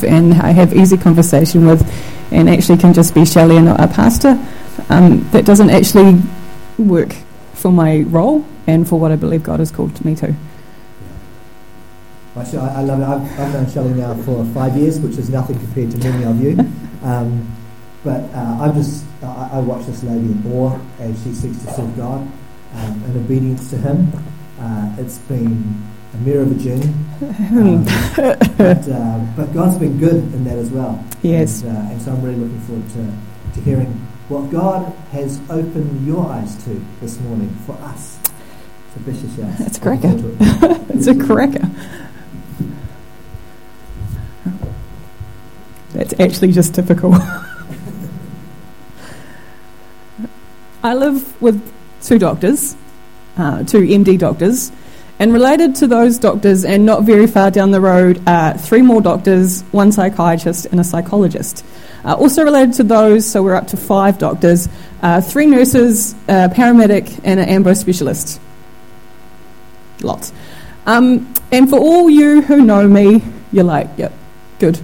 myself and I have easy conversation with, and actually can just be Shelley and not a pastor, that doesn't actually work for my role and for what I believe God has called me to. Actually, I love it. I've known Shelley now for 5 years, which is nothing compared to many of you. But I watch this lady in awe as she seeks to serve God in obedience to Him. It's been a mirror of a journey, but God's been good in that as well. Yes. And so I'm really looking forward to hearing what God has opened your eyes to this morning for us. So Bishop Shelley. It's a cracker. It's a cracker. That's actually just typical. I live with two doctors, two MD doctors, and related to those doctors and not very far down the road are 3 more doctors, 1 psychiatrist and a psychologist. Also related to those, so we're up to 5 doctors, 3 nurses, a paramedic and an ambo specialist. Lots. And for all you who know me, you're like, yep, good.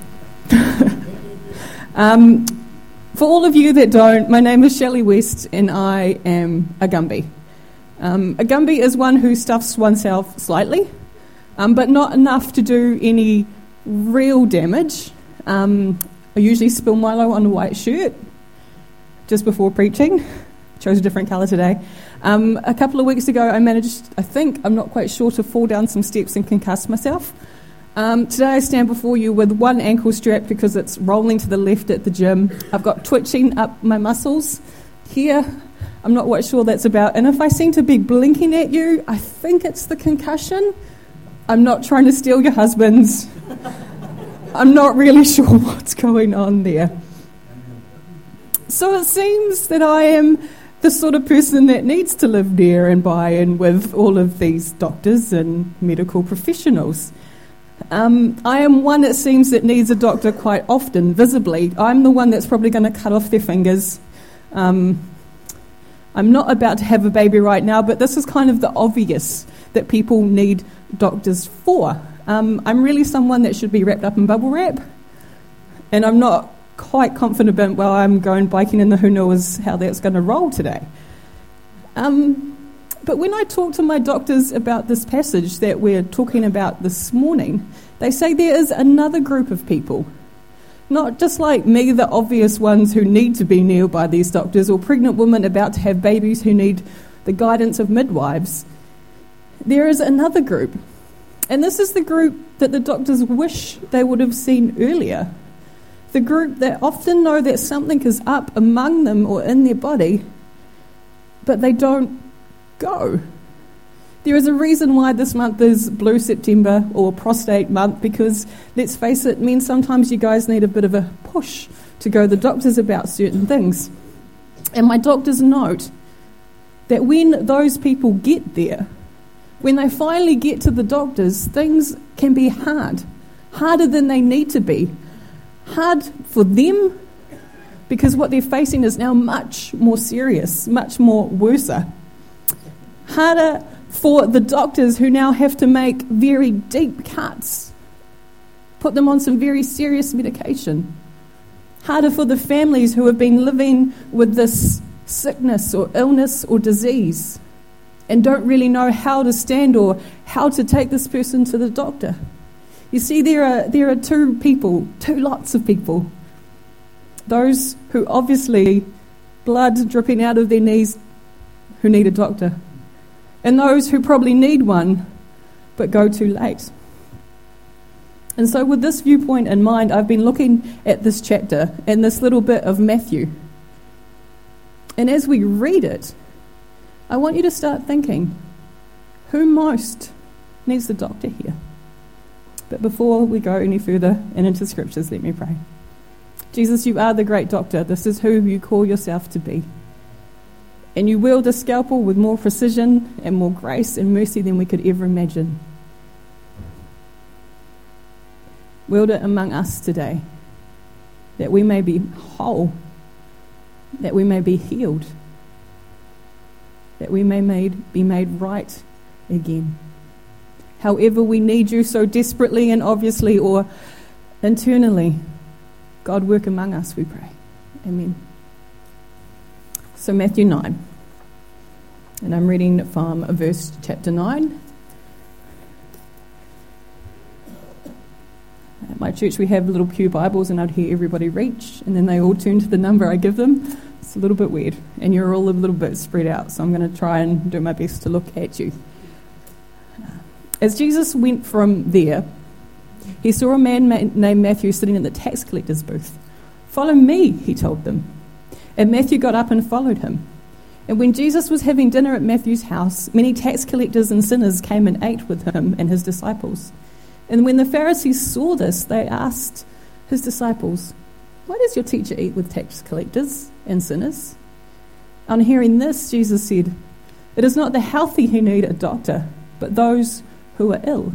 For all of you that don't, my name is Shelley West and I am a Gumby. A Gumby is one who stuffs oneself slightly, but not enough to do any real damage. I usually spill Milo on a white shirt just before preaching. Chose a different colour today. A couple of weeks ago I managed, I'm not quite sure, to fall down some steps and concuss myself. Today I stand before you with 1 ankle strap because it's rolling to the left at the gym. I've got twitching up my muscles here. I'm not quite sure that's about. And if I seem to be blinking at you, I think it's the concussion. I'm not trying to steal your husbands. I'm not really sure what's going on there. So it seems that I am the sort of person that needs to live near and by and with all of these doctors and medical professionals. I am one, it seems, that needs a doctor quite often, visibly. I'm the one that's probably going to cut off their fingers. I'm not about to have a baby right now, but this is kind of the obvious that people need doctors for. I'm really someone that should be wrapped up in bubble wrap, and I'm not quite confident while I'm going biking in the Hunua how that's going to roll today. But when I talk to my doctors about this passage that we're talking about this morning, they say there is another group of people, not just like me, the obvious ones who need to be near by these doctors, or pregnant women about to have babies who need the guidance of midwives. There is another group, and this is the group that the doctors wish they would have seen earlier. The group that often know that something is up among them or in their body, but they don't go. There is a reason why this month is Blue September or Prostate Month, because, let's face it, means sometimes you guys need a bit of a push to go to the doctors about certain things. And my doctors note that when those people get there, when they finally get to the doctors, things can be hard, harder than they need to be. Hard for them, because what they're facing is now much more serious, much more worse. Harder for the doctors who now have to make very deep cuts, put them on some very serious medication. Harder for the families who have been living with this sickness or illness or disease and don't really know how to stand or how to take this person to the doctor. You see, there are two lots of people. Those who obviously blood dripping out of their knees who need a doctor, and those who probably need one but go too late. And so with this viewpoint in mind, I've been looking at this chapter and this little bit of Matthew. And as we read it, I want you to start thinking, who most needs the doctor here? But before we go any further and into scriptures, let me pray. Jesus, you are the great doctor. This is who you call yourself to be. And you wield a scalpel with more precision and more grace and mercy than we could ever imagine. Wield it among us today, that we may be whole, that we may be healed, that we may be made right again. However we need you so desperately and obviously, or internally, God work among us, we pray. Amen. So Matthew 9, and I'm reading from verse chapter 9. At my church we have little pew Bibles, and I'd hear everybody reach, and then they all turn to the number I give them. It's a little bit weird, and you're all a little bit spread out, so I'm going to try and do my best to look at you. As Jesus went from there, he saw a man named Matthew sitting in the tax collector's booth. "Follow me," he told them. And Matthew got up and followed him. And when Jesus was having dinner at Matthew's house, many tax collectors and sinners came and ate with him and his disciples. And when the Pharisees saw this, they asked his disciples, "Why does your teacher eat with tax collectors and sinners?" On hearing this, Jesus said, "It is not the healthy who need a doctor, but those who are ill.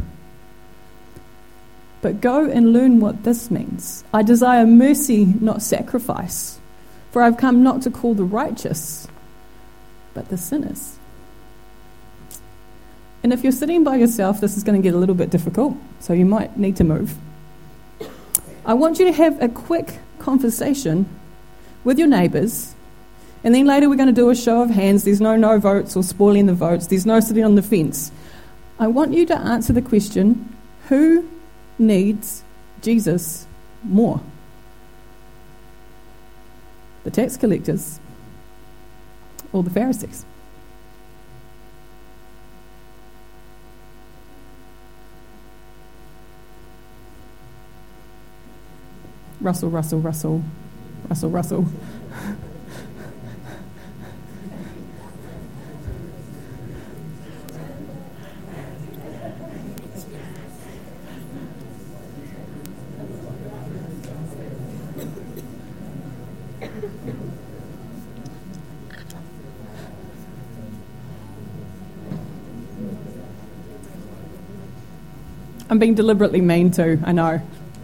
But go and learn what this means. I desire mercy, not sacrifice, for I've come not to call the righteous, but the sinners." And if you're sitting by yourself, this is going to get a little bit difficult, so you might need to move. I want you to have a quick conversation with your neighbours, and then later we're going to do a show of hands. There's no votes or spoiling the votes. There's no sitting on the fence. I want you to answer the question, who needs Jesus more? The tax collectors or the Pharisees? Russell. I'm being deliberately mean too, I know.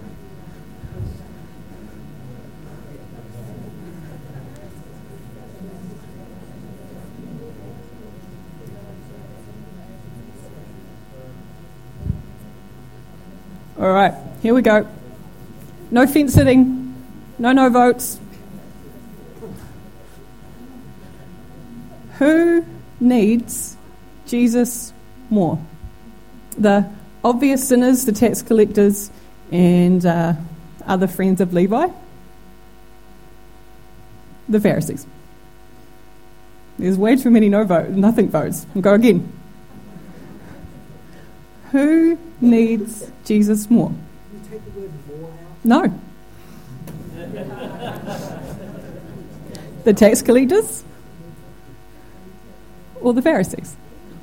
All right, here we go. No fence sitting, no votes. Who needs Jesus more? The obvious sinners, the tax collectors, and other friends of Levi? The Pharisees. There's way too many nothing votes. I'll go again. Who needs Jesus more? Can you take the word more out? No. The tax collectors or the Pharisees?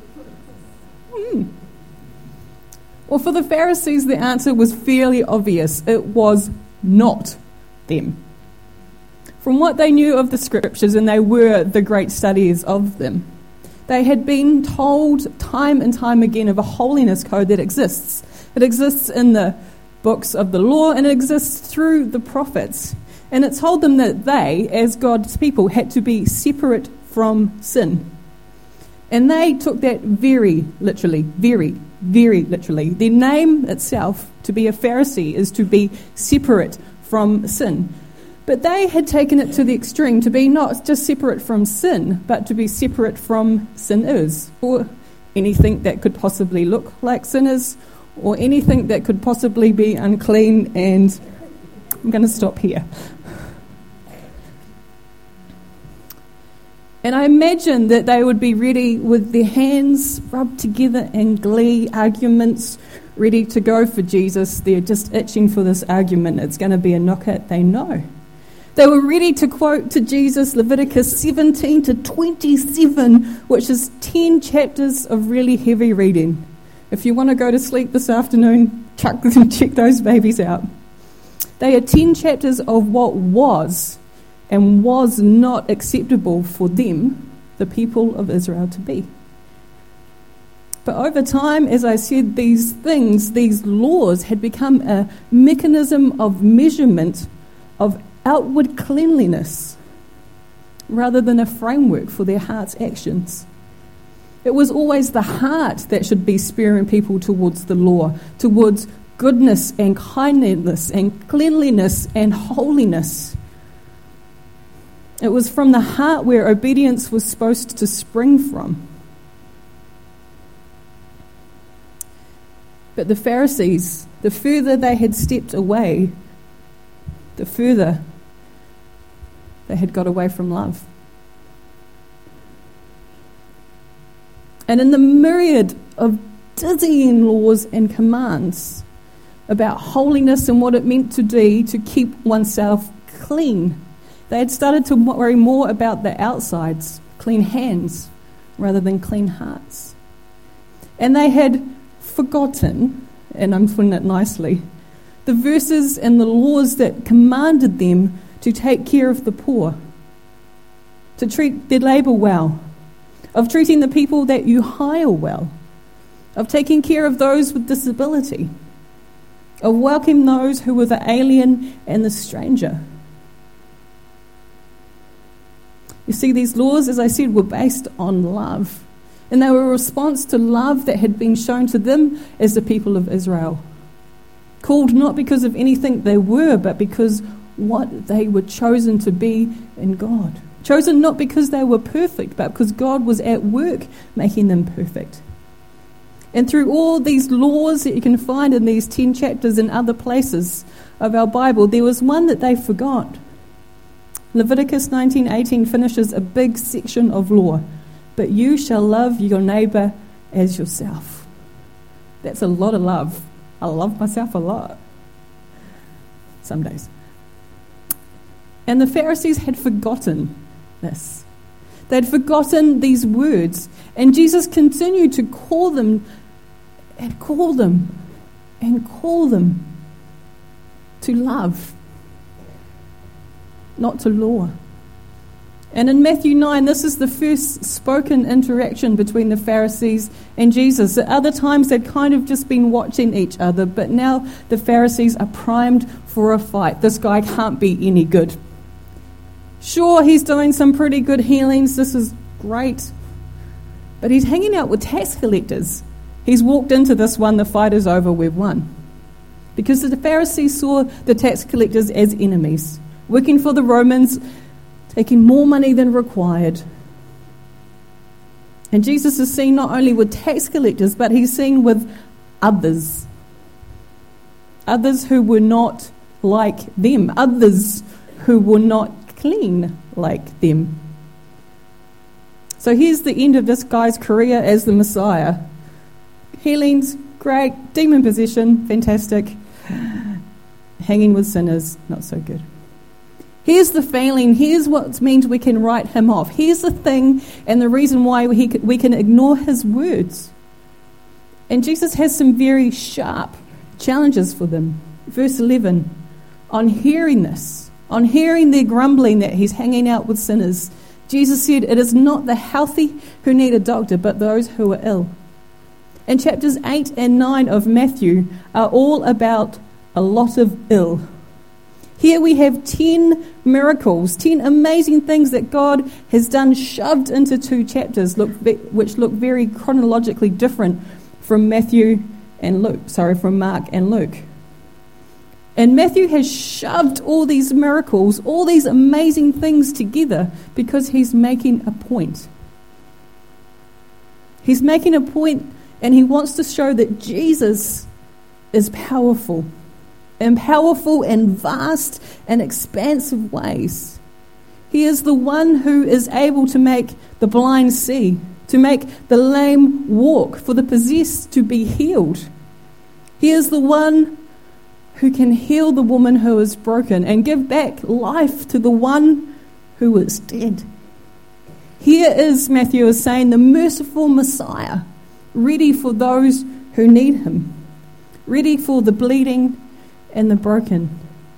Well, for the Pharisees, the answer was fairly obvious. It was not them. From what they knew of the scriptures, and they were the great studiers of them, they had been told time and time again of a holiness code that exists. It exists in the books of the law, and it exists through the prophets. And it told them that they, as God's people, had to be separate from sin. And they took that very literally, very literally. Their name itself, to be a Pharisee, is to be separate from sin. But they had taken it to the extreme, to be not just separate from sin, but to be separate from sinners, or anything that could possibly look like sinners, or anything that could possibly be unclean. And I'm going to stop here. And I imagine that they would be ready with their hands rubbed together in glee, arguments ready to go for Jesus. They're just itching for this argument. It's going to be a knockout, they know. They were ready to quote to Jesus Leviticus 17 to 27, which is 10 chapters of really heavy reading. If you want to go to sleep this afternoon, check those babies out. They are 10 chapters of what was and was not acceptable for them, the people of Israel, to be. But over time, as I said, these things, these laws, had become a mechanism of measurement of outward cleanliness rather than a framework for their heart's actions. It was always the heart that should be spurring people towards the law, towards goodness and kindness and cleanliness and holiness. It was from the heart where obedience was supposed to spring from. But the Pharisees, the further they had stepped away, the further they had got away from love. And in the myriad of dizzying laws and commands about holiness and what it meant to be to keep oneself clean, they had started to worry more about the outsides, clean hands, rather than clean hearts. And they had forgotten, and I'm putting it nicely, the verses and the laws that commanded them to take care of the poor, to treat their labour well, of treating the people that you hire well, of taking care of those with disability, of welcoming those who were the alien and the stranger. You see, these laws, as I said, were based on love. And they were a response to love that had been shown to them as the people of Israel. Called not because of anything they were, but because what they were chosen to be in God. Chosen not because they were perfect, but because God was at work making them perfect. And through all these laws that you can find in these 10 chapters and other places of our Bible, there was one that they forgot. Leviticus 19:18 finishes a big section of law. But you shall love your neighbour as yourself. That's a lot of love. I love myself a lot. Some days. And the Pharisees had forgotten this. They'd forgotten these words. And Jesus continued to call them and call them and call them to love, not to law. And in Matthew 9, this is the first spoken interaction between the Pharisees and Jesus. At other times, they'd kind of just been watching each other, but now the Pharisees are primed for a fight. This guy can't be any good. Sure, he's doing some pretty good healings. This is great. But he's hanging out with tax collectors. He's walked into this one, the fight is over, we've won. Because the Pharisees saw the tax collectors as enemies, working for the Romans, taking more money than required. And Jesus is seen not only with tax collectors, but he's seen with others. Others who were not like them. Others who were not clean like them. So here's the end of this guy's career as the Messiah. Healings, great. Demon possession, fantastic. Hanging with sinners, not so good. Here's the failing. Here's what means we can write him off. Here's the thing and the reason why we can ignore his words. And Jesus has some very sharp challenges for them. Verse 11, on hearing this, on hearing their grumbling that he's hanging out with sinners, Jesus said, it is not the healthy who need a doctor, but those who are ill. And chapters 8 and 9 of Matthew are all about a lot of ill. Here we have 10 miracles, 10 amazing things that God has done shoved into 2 chapters, which look very chronologically different from from Mark and Luke. And Matthew has shoved all these miracles, all these amazing things together because he's making a point. He's making a point and he wants to show that Jesus is powerful in vast and expansive ways. He is the one who is able to make the blind see, to make the lame walk, for the possessed to be healed. He is the one who can heal the woman who is broken and give back life to the one who is dead. Here is, Matthew is saying, the merciful Messiah, ready for those who need him, ready for the bleeding and the broken.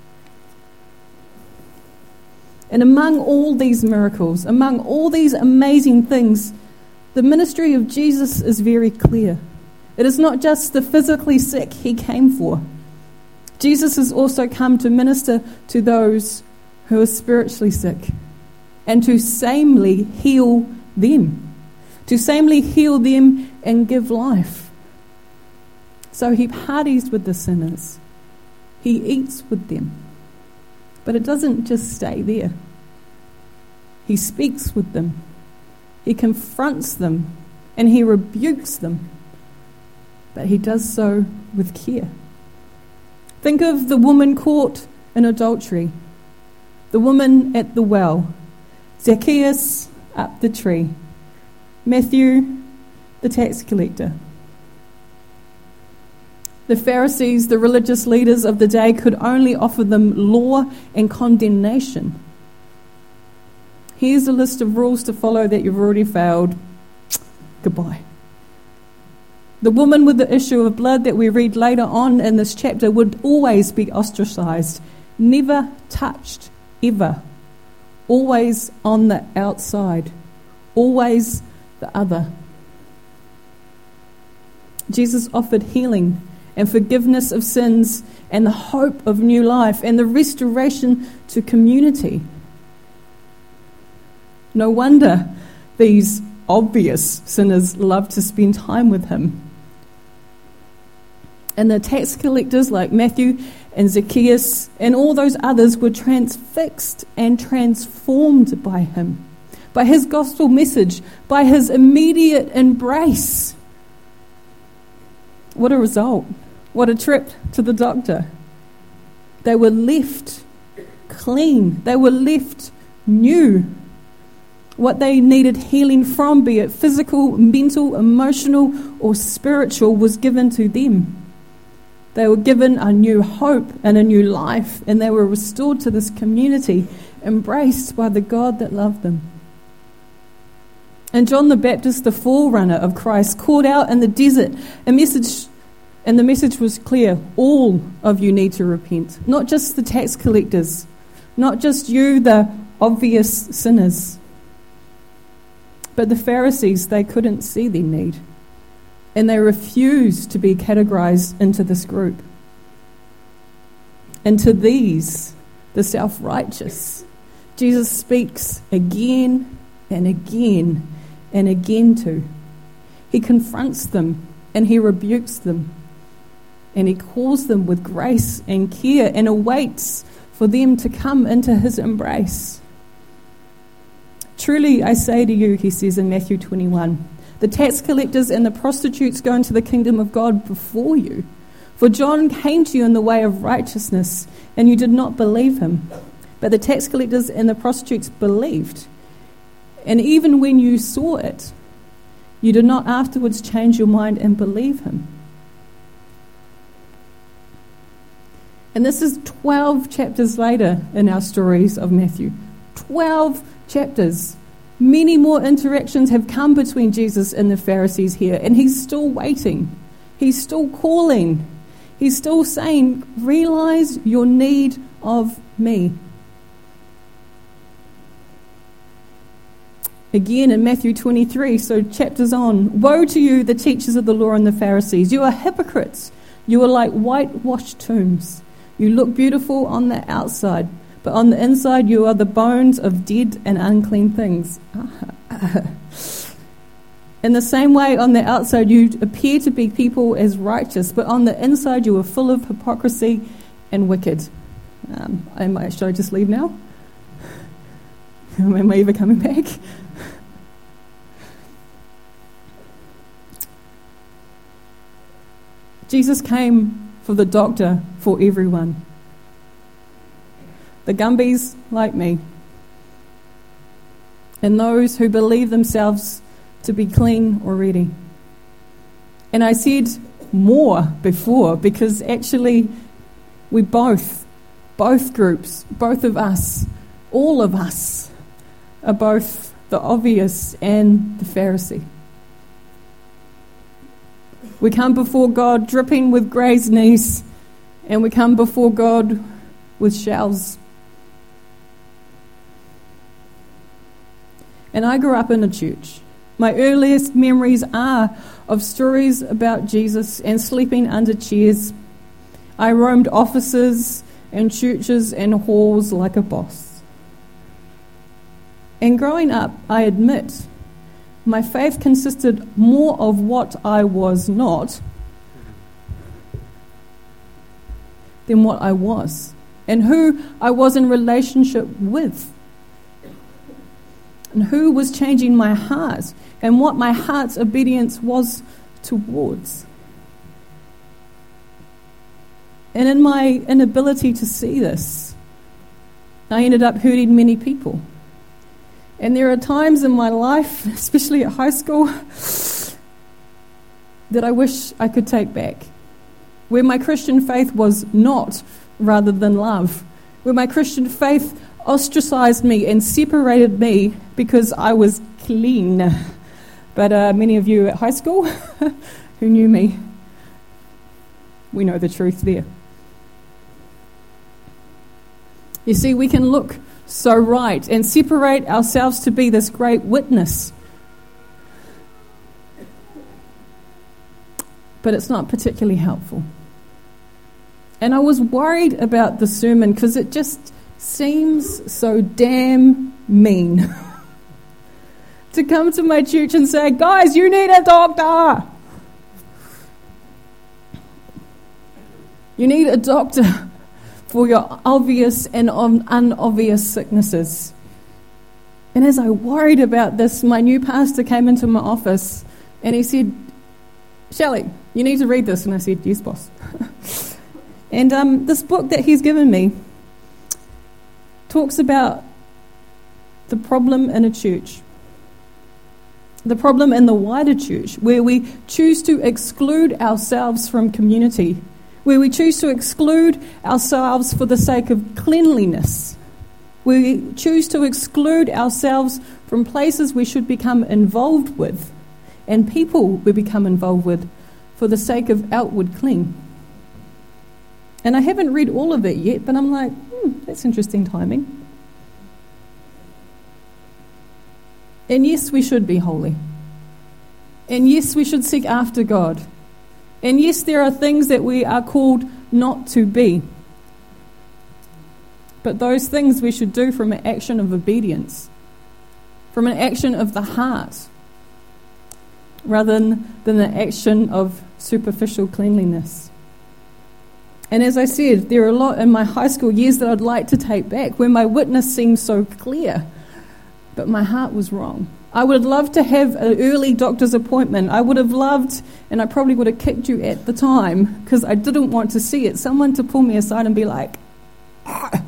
And among all these miracles, among all these amazing things, the ministry of Jesus is very clear. It is not just the physically sick he came for. Jesus has also come to minister to those who are spiritually sick and to sanely heal them, and give life. So he parties with the sinners. He eats with them. But it doesn't just stay there. He speaks with them. He confronts them and he rebukes them. But he does so with care. Think of the woman caught in adultery, the woman at the well, Zacchaeus up the tree, Matthew, the tax collector. The Pharisees, the religious leaders of the day, could only offer them law and condemnation. Here's a list of rules to follow that you've already failed. Goodbye. The woman with the issue of blood that we read later on in this chapter would always be ostracized, never touched, ever. Always on the outside, always the other. Jesus offered healing and forgiveness of sins and the hope of new life and the restoration to community. No wonder these obvious sinners love to spend time with him. And the tax collectors like Matthew and Zacchaeus and all those others were transfixed and transformed by him, by his gospel message, by his immediate embrace. What a result. What a trip to the doctor. They were left clean. They were left new. What they needed healing from, be it physical, mental, emotional, or spiritual, was given to them. They were given a new hope and a new life, and they were restored to this community, embraced by the God that loved them. And John the Baptist, the forerunner of Christ, called out in the desert a message, and the message was clear: all of you need to repent. Not just the tax collectors, not just you, the obvious sinners. But the Pharisees, they couldn't see their need, and they refused to be categorized into this group. And to these, the self-righteous, Jesus speaks again and again and again to. He confronts them and he rebukes them, and he calls them with grace and care and awaits for them to come into his embrace. Truly, I say to you, he says in Matthew 21, the tax collectors and the prostitutes go into the kingdom of God before you. For John came to you in the way of righteousness, and you did not believe him. But the tax collectors and the prostitutes believed. And even when you saw it, you did not afterwards change your mind and believe him. And this is 12 chapters later in our stories of Matthew. 12 chapters. Many more interactions have come between Jesus and the Pharisees here, and he's still waiting. He's still calling. He's still saying, realize your need of me. Again in Matthew 23, so chapters on, woe to you, the teachers of the law and the Pharisees. You are hypocrites. You are like whitewashed tombs. You look beautiful on the outside, but on the inside you are the bones of dead and unclean things. In the same way, on the outside you appear to be people as righteous, but on the inside you are full of hypocrisy and wicked. Should I just leave now? Am I ever coming back? Jesus came for the doctor for everyone. The Gumbies like me, and those who believe themselves to be clean already. And I said more before, because actually we both groups, both of us, all of us, are both the obvious and the Pharisee. We come before God dripping with grey's knees, and we come before God with shells. And I grew up in a church. My earliest memories are of stories about Jesus and sleeping under chairs. I roamed offices and churches and halls like a boss. And growing up, I admit, my faith consisted more of what I was not than what I was, and who I was in relationship with, and who was changing my heart, and what my heart's obedience was towards. And in my inability to see this, I ended up hurting many people. And there are times in my life, especially at high school, that I wish I could take back. Where my Christian faith was not rather than love. Where my Christian faith ostracized me and separated me because I was clean. But many of you at high school who knew me, we know the truth there. You see, we can look so right and separate ourselves to be this great witness. But it's not particularly helpful. And I was worried about the sermon because it just seems so damn mean to come to my church and say, guys, you need a doctor. You need a doctor for your obvious and unobvious sicknesses. And as I worried about this, my new pastor came into my office and he said, Shelley, you need to read this. And I said, yes, boss. And this book that he's given me talks about the problem in a church, the problem in the wider church, where we choose to exclude ourselves from community, where we choose to exclude ourselves for the sake of cleanliness, where we choose to exclude ourselves from places we should become involved with and people we become involved with for the sake of outward clean. And I haven't read all of it yet, but I'm like, that's interesting timing. And yes, we should be holy. And yes, we should seek after God. And yes, there are things that we are called not to be. But those things we should do from an action of obedience, from an action of the heart, rather than the action of superficial cleanliness. And as I said, there are a lot in my high school years that I'd like to take back, where my witness seemed so clear, but my heart was wrong. I would love to have an early doctor's appointment. I would have loved, and I probably would have kicked you at the time, because I didn't want to see it, someone to pull me aside and be like, ah.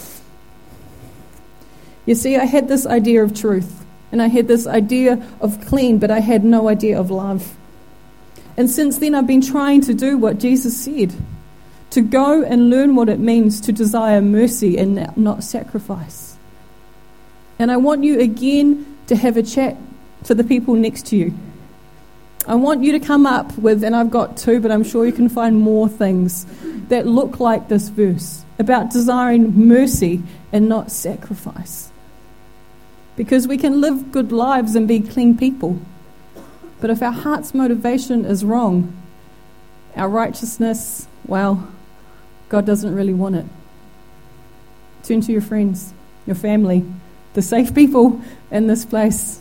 You see, I had this idea of truth, and I had this idea of clean, but I had no idea of love. And since then, I've been trying to do what Jesus said, to go and learn what it means to desire mercy and not sacrifice. And I want you again to have a chat to the people next to you. I want you to come up with, and I've got two, but I'm sure you can find more things that look like this verse, about desiring mercy and not sacrifice. Because we can live good lives and be clean people, but if our heart's motivation is wrong, our righteousness, well, God doesn't really want it. Turn to your friends, your family, the safe people in this place.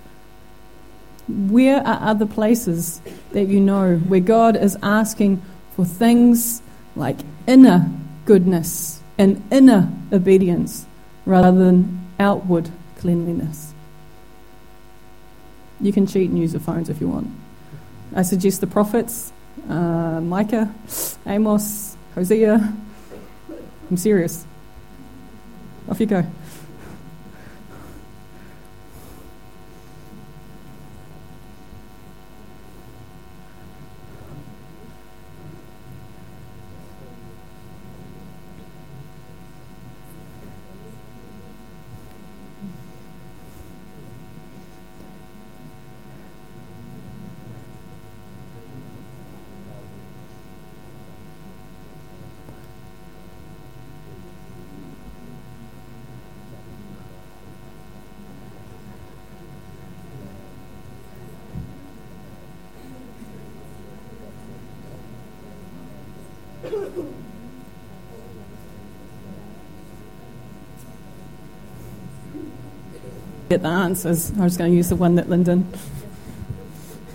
Where are other places that you know where God is asking for things like inner goodness and inner obedience rather than outward cleanliness? You can cheat and use your phones if you want. I suggest the prophets, Micah, Amos, Hosea. I'm serious. Off you go. Get the answers. I was going to use the one that Lyndon.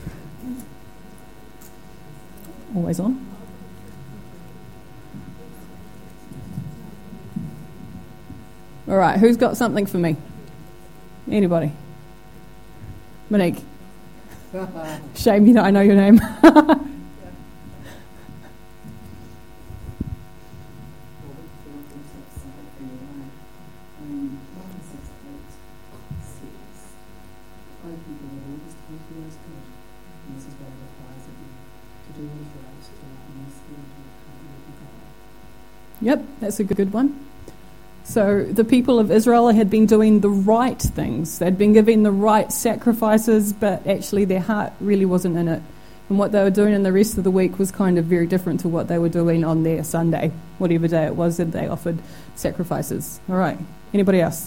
Always on. All right, who's got something for me? Anybody? Monique. Shame I know your name. Yep, that's a good one. So the people of Israel had been doing the right things. They'd been giving the right sacrifices, but actually their heart really wasn't in it. And what they were doing in the rest of the week was kind of very different to what they were doing on their Sunday, whatever day it was that they offered sacrifices. All right, anybody else?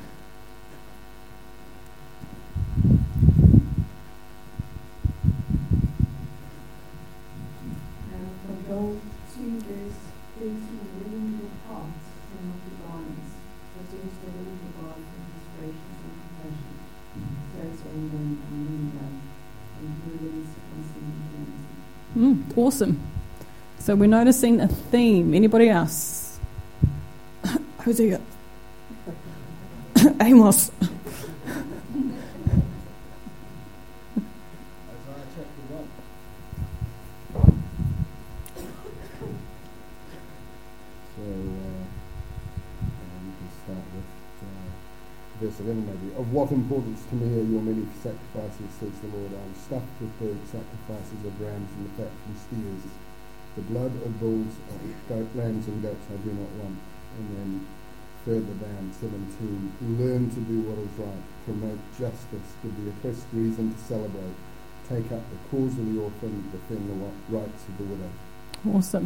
Awesome. So we're noticing a theme. Anybody else? Hosea. Amos. Verse 11 maybe. Of what importance to me are your many sacrifices, says the Lord. I am stuffed with the sacrifices of rams and the fat from steers. The blood of bulls, lambs and goats I do not want. And then further down, 17, learn to do what is right, promote justice, give the oppressed reason to celebrate, take up the cause of the orphan, defend the rights of the widow. Awesome.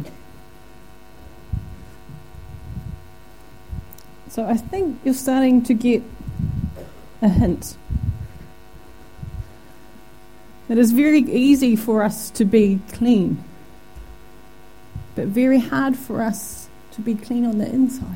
So I think you're starting to get a hint. It is very easy for us to be clean, but very hard for us to be clean on the insides.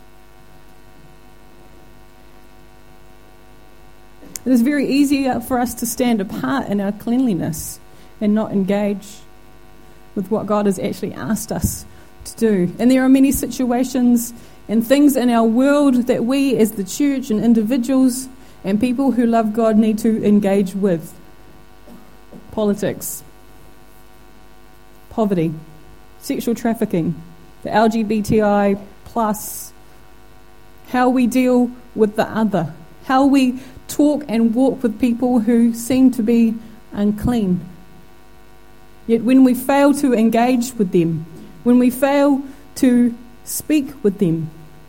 It is very easy for us to stand apart in our cleanliness and not engage with what God has actually asked us to do. And there are many situations and things in our world that we as the church and individuals and people who love God need to engage with. Politics, poverty, sexual trafficking, the LGBTI plus, how we deal with the other, how we talk and walk with people who seem to be unclean. Yet when we fail to engage with them, when we fail to speak with them,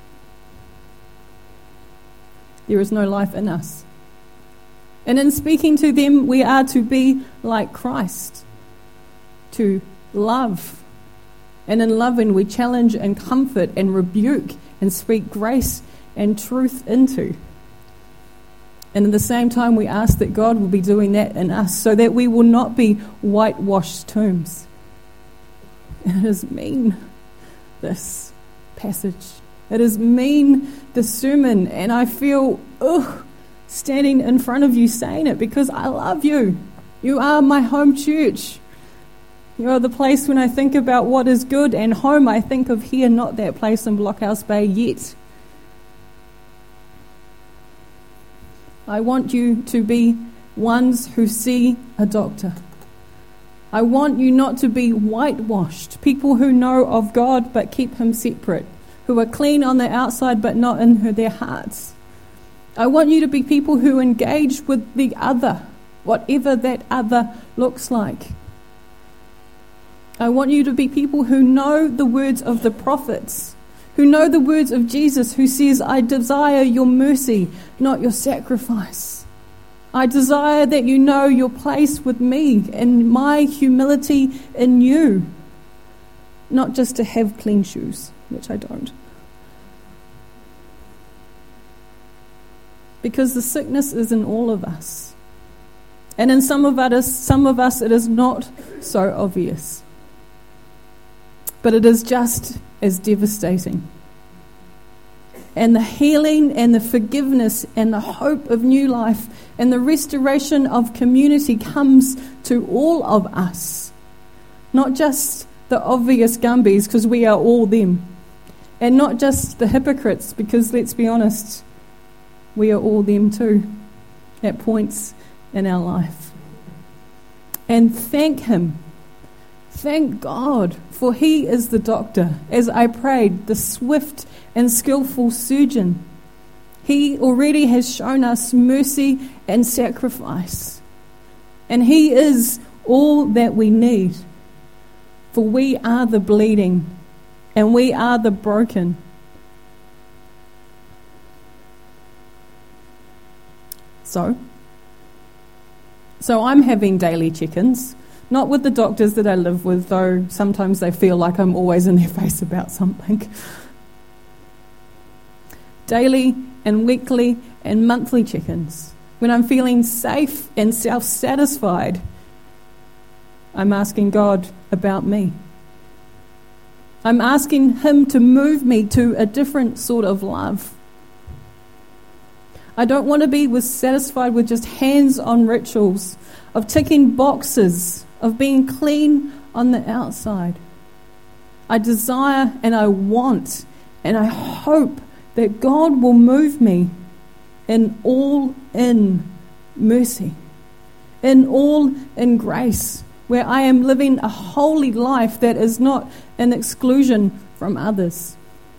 there is no life in us. And in speaking to them, we are to be like Christ, to love. And in loving, we challenge and comfort and rebuke and speak grace and truth into. And at the same time, we ask that God will be doing that in us so that we will not be whitewashed tombs. And it is mean, this passage. It is mean, the sermon. And I feel, standing in front of you saying it because I love you. You are my home church. You are the place when I think about what is good and home, I think of here, not that place in Blockhouse Bay yet. I want you to be ones who see a doctor. I want you not to be whitewashed, people who know of God but keep him separate, who are clean on the outside but not in their hearts. I want you to be people who engage with the other, whatever that other looks like. I want you to be people who know the words of the prophets, who know the words of Jesus, who says, I desire your mercy, not your sacrifice. I desire that you know your place with me and my humility in you, not just to have clean shoes, which I don't. Because the sickness is in all of us. And in some of us it is not so obvious. But it is just as devastating. And the healing and the forgiveness and the hope of new life and the restoration of community comes to all of us. Not just the obvious Gumbies, because we are all them. And not just the hypocrites, because let's be honest, we are all them too at points in our life. And thank Him. Thank God, for He is the doctor. As I prayed, the swift and skillful surgeon. He already has shown us mercy and sacrifice. And He is all that we need. For we are the bleeding and we are the broken. So I'm having daily check-ins, not with the doctors that I live with, though sometimes they feel like I'm always in their face about something. Daily and weekly and monthly check-ins. When I'm feeling safe and self-satisfied, I'm asking God about me. I'm asking Him to move me to a different sort of love. I don't want to be satisfied with just hands-on rituals of ticking boxes, of being clean on the outside. I desire and I want and I hope that God will move me in mercy, in grace, where I am living a holy life that is not an exclusion from others.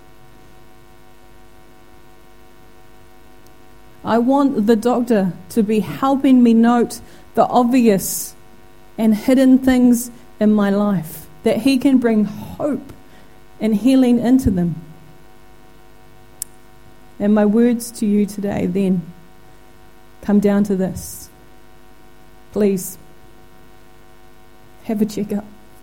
I want the doctor to be helping me note the obvious and hidden things in my life, that he can bring hope and healing into them. And my words to you today then come down to this. Please, have a checkup.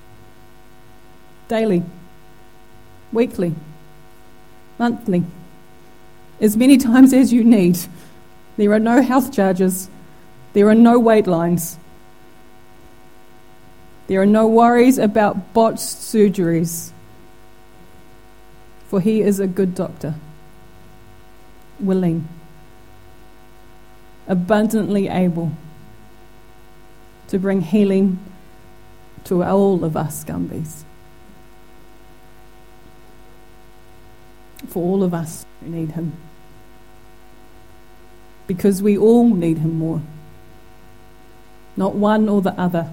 Daily, weekly, monthly, as many times as you need. There are no health charges. There are no wait lines. There are no worries about botched surgeries. For he is a good doctor, willing, abundantly able to bring healing to all of us Gumbies. For all of us who need him. Because we all need him more. Not one or the other,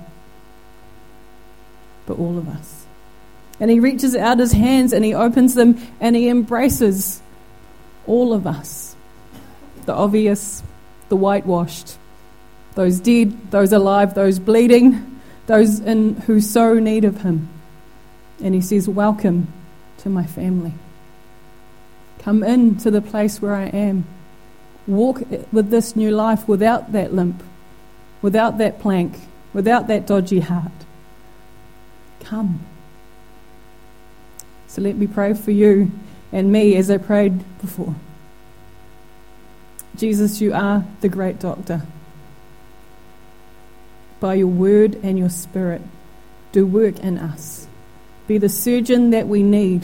but all of us. And he reaches out his hands and he opens them and he embraces all of us. The obvious, the whitewashed, those dead, those alive, those bleeding, those who so need of him. And he says, welcome to my family. Come in to the place where I am. Walk with this new life without that limp, without that plank, without that dodgy heart. Come. So let me pray for you and me as I prayed before. Jesus, you are the great doctor. By your word and your spirit, do work in us. Be the surgeon that we need.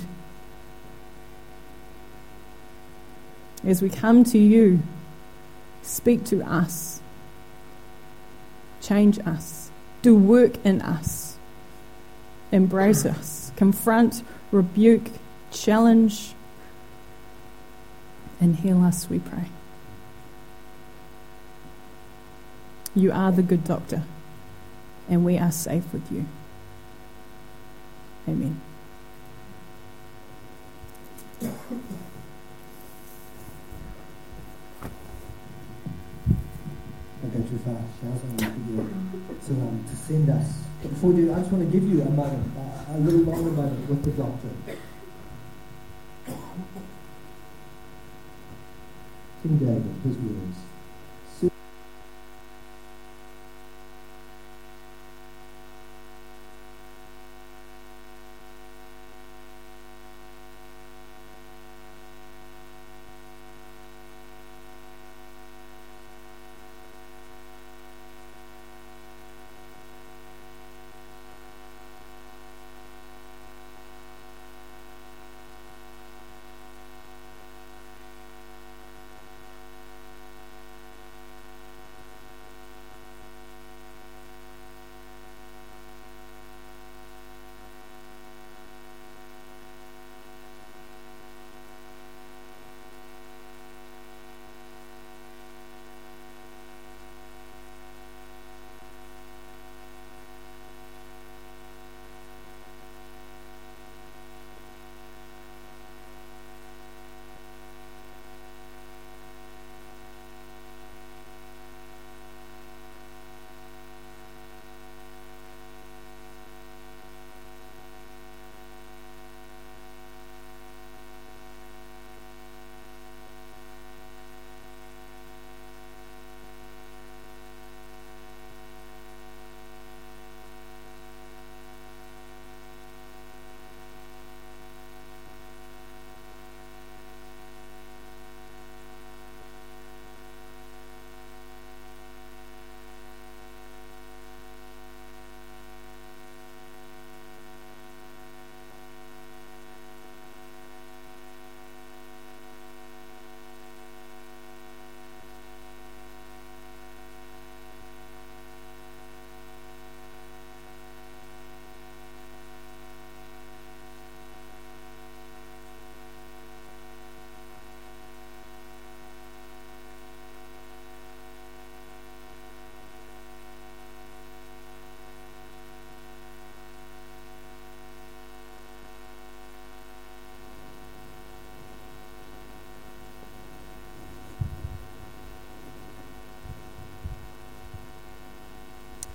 As we come to you, speak to us, change us, do work in us, embrace us, confront, rebuke, challenge, and heal us, we pray. You are the good doctor, and we are safe with you. Amen. Go too fast, Charles. I want to send us. Before we do, I just want to give you a moment, a little longer moment with the doctor. King David, his words.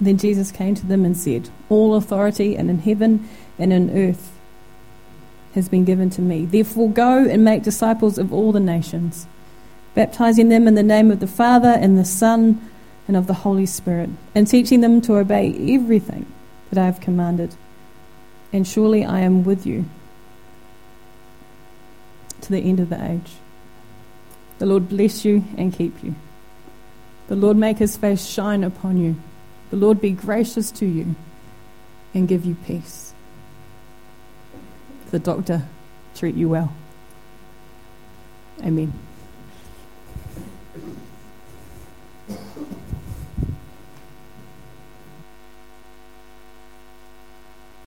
Then Jesus came to them and said, "All authority and in heaven and in earth has been given to me. Therefore go and make disciples of all the nations, baptizing them in the name of the Father and the Son and of the Holy Spirit, and teaching them to obey everything that I have commanded. And surely I am with you to the end of the age." The Lord bless you and keep you. The Lord make his face shine upon you. The Lord be gracious to you and give you peace. The doctor treat you well. Amen.